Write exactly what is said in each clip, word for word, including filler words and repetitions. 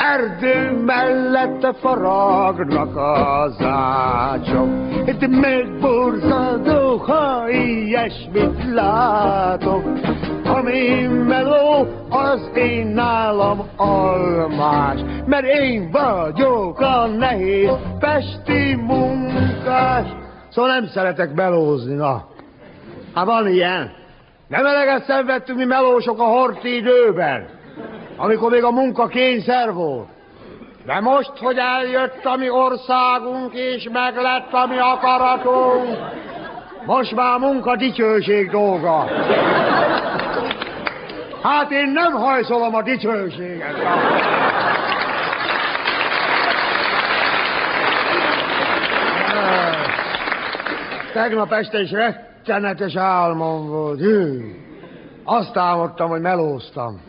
erdő mellette faragnak az ácsok. Itt megborzadok, ha ilyesmit látok. Ami meló, az én nálam almás, mert én vagyok a nehéz pesti munkás. Szóval nem szeretek melózni, na. Hát van ilyen. Nem eleget szenvedtünk mi melósok a horthy időben, amikor még a munka kényszer volt. De most, hogy eljött a mi országunk, és meglett a mi akaratunk, most már a munka dicsőség dolga. Hát én nem hajszolom a dicsőséget. Tegnap este is rettenetes álmom volt. Hű. Azt álmodtam, hogy melóztam.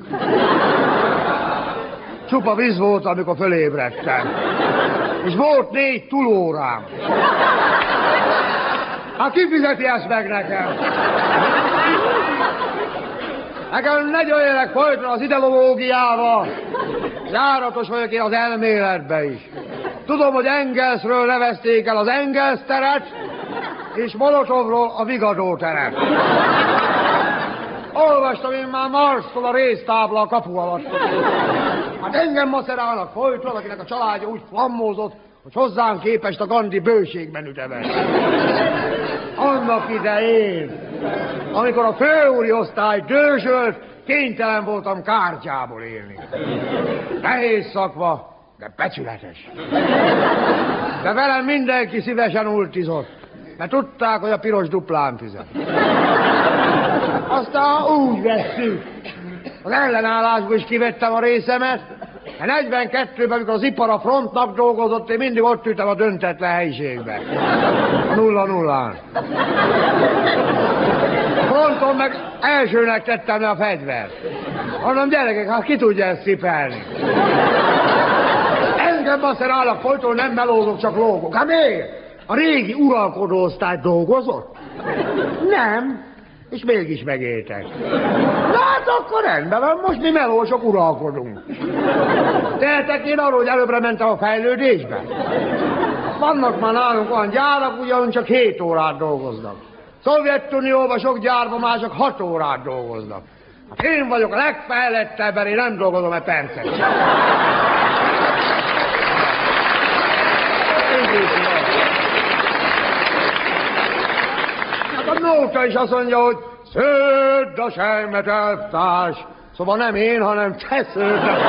Csupa víz volt, amikor fölébredtem. És volt négy túlórám. Hát ki fizeti ezt meg nekem? Nekem ne jöjjenek folyton az ideológiával. Járatos vagyok én az elméletbe is. Tudom, hogy Engelsről nevezték el az Engels teret, és Molotovról a Vigadó teret. Olvastam én már Marstól a résztábla a kapu alatt. Hát engem macerálnak folyton, akinek a családja úgy flammózott, hogy hozzánk képest a Gandhi bőségben ütemes. Annak idején, amikor a főúri osztály dőzsölt, kénytelen voltam kártyából élni. Nehéz szakma, de becsületes. De velem mindenki szívesen ultizott, mert tudták, hogy a piros duplán fizet. Aztán úgy vesszük. Az ellenállásból is kivettem a részemet, de negyvenkettőben, amikor az ipar a frontnak dolgozott, én mindig ott ültem a döntetlen helyiségbe. A nulla nullán. Fronton meg elsőnek tettem le a fegyvert. Mondom, gyerekek, hát ki tudja ezt cipelni? Engem maszerálnak folyton, nem melózok, csak lógok. Hát miért? A régi uralkodó osztály dolgozott? Nem. És mégis megéltek. Na hát akkor rendben van, most mi melósok uralkodunk. Tehetek én arról, hogy előbbre mentem a fejlődésbe? Vannak már nálunk olyan gyárak, ugyan csak hét órát dolgoznak. Szovjetunióban sok gyárban már csak hat órát dolgoznak. Hát én vagyok a legfejlettebb, mert én nem dolgozom egy percet sem. A nóta is azt mondja, hogy sződd a sejmet, elvtárs. Szóval nem én, hanem te sződd a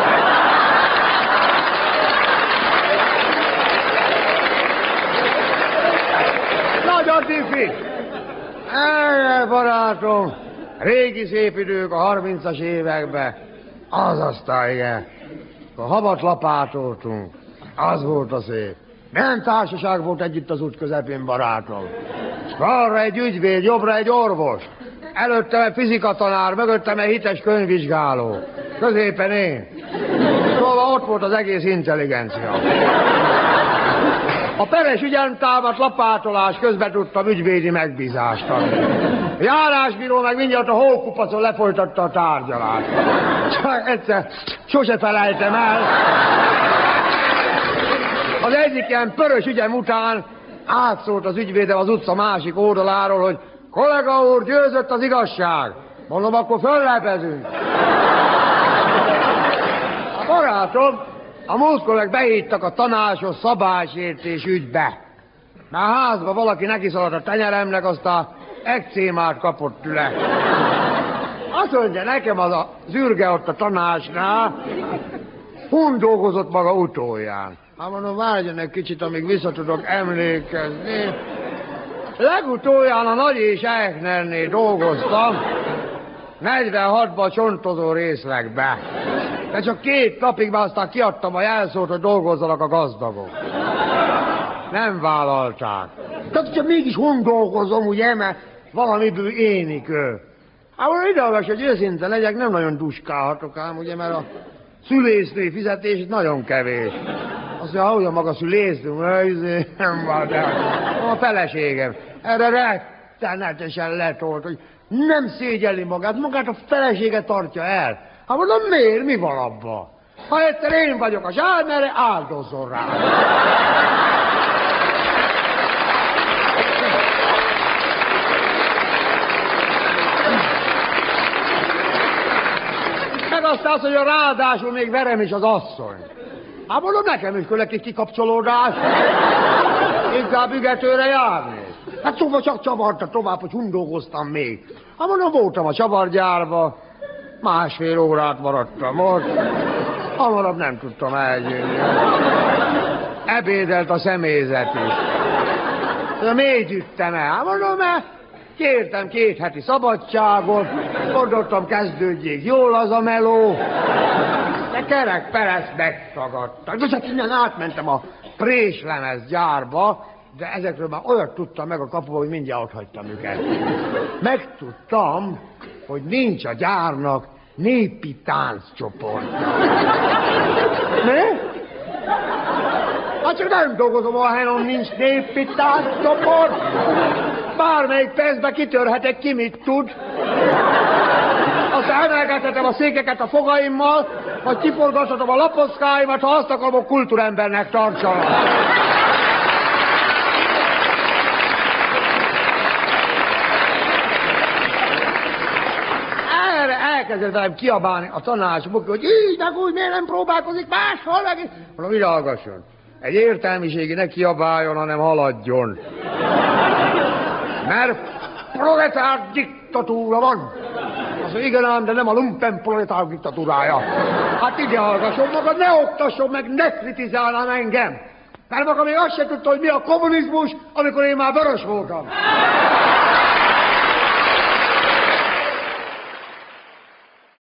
Nagy a diffi! Erre, barátom, régi szép idők a harmincas években. Az aztán, igen. A havat lapátoltunk. Az volt a szép. Milyen társaság volt együtt az út közepén, barátom? Balra egy ügyvéd, jobbra egy orvos. Előttem egy fizikatanár, mögöttem egy hites könyvvizsgáló. Középen én. Szóval ott volt az egész intelligencia. A peres ügyen támadt lapátolás közben tudtam ügyvédi megbízást adni. A járásbíró meg mindjárt a hókupacon lefolytatta a tárgyalást. Csak egyszer sose felejtem el. Az egyik ilyen pörös ügyem után átszólt az ügyvédem az utca másik oldaláról, hogy kollega úr, győzött az igazság. Mondom, akkor föllepezünk. A barátom, a múltkor meg behívtak a tanácsos szabálysértés ügybe. Már házba valaki nekiszaladt a tenyeremnek, aztán ekcémát kapott tőle. Azt mondja nekem az a zürge ott a tanácsnál, hun dolgozott maga utolján. Hát mondom, várjon egy kicsit, amíg vissza tudok emlékezni. Legutolján a Nagy és Eichnernél dolgoztam, negyvenhatban csontozó részlegbe. De csak két napig már aztán kiadtam a jelszót, hogy dolgozzanak a gazdagok. Nem vállalták. Tehát, hogyha mégis hon dolgozom, ugye, mert valamiből énikő. Hát mondom, ideolvas, hogy őszinte legyek, nem nagyon duskálhatok ám, ugye, mert a szülésznői fizetés nagyon kevés. Azt mondja, hogy a maga szülésznő, nem van, de a feleségem. Erre rettenetesen letolt, hogy nem szégyelli magát, magát a felesége tartja el. Hát mondom, miért? Mi van abban? Ha egyszer én vagyok a zsálmerre, áldozzon rá. Meg azt, hogy a ráadásul még verem is az asszony. Hát mondom, nekem is kell egy kikapcsolódás. Inkább ügetőre járni. Hát szóval csak csavarta tovább, hogy hundolgoztam még. Hát mondom, voltam a csavargyárba, másfél órát maradtam ott. Hamarabb nem tudtam eljönni. Ebédelt a személyzet is. De miért üttem el? Hát mondom, mert kértem két heti szabadságot, gondoltam, kezdődjék jól az a meló. De kerek pereszt megtagadtak. De csak innen átmentem a préslemez gyárba, de ezekről már olyat tudtam meg a kapuba, hogy mindjárt ott hagytam őket. Megtudtam, hogy nincs a gyárnak népi tánccsoport. Mi? Hát csak nem dolgozom a helyen, nincs népi tánccsoport. Bármelyik percben kitörhetek ki, mit tud. Aztán emelkedhetem a székeket a fogaimmal, vagy kiforgathatom a lapockáimat, ha azt akarom, a kultúrembernek tartsanak. Erre elkezdett velem kiabálni a tanácsok, hogy így, meg úgy, miért nem próbálkozik máshol, meg... Mondom, ide hallgasson. Egy értelmiségi ne kiabáljon, hanem haladjon. Mert proletár diktatúra van. Azt mondja, igen ám, de nem a lumpen proletár diktatúrája. Hát ide hallgasson magad, ne oktasson meg, ne kritizálnám engem. Mert maga még azt se tudta, hogy mi a kommunizmus, amikor én már vörös voltam.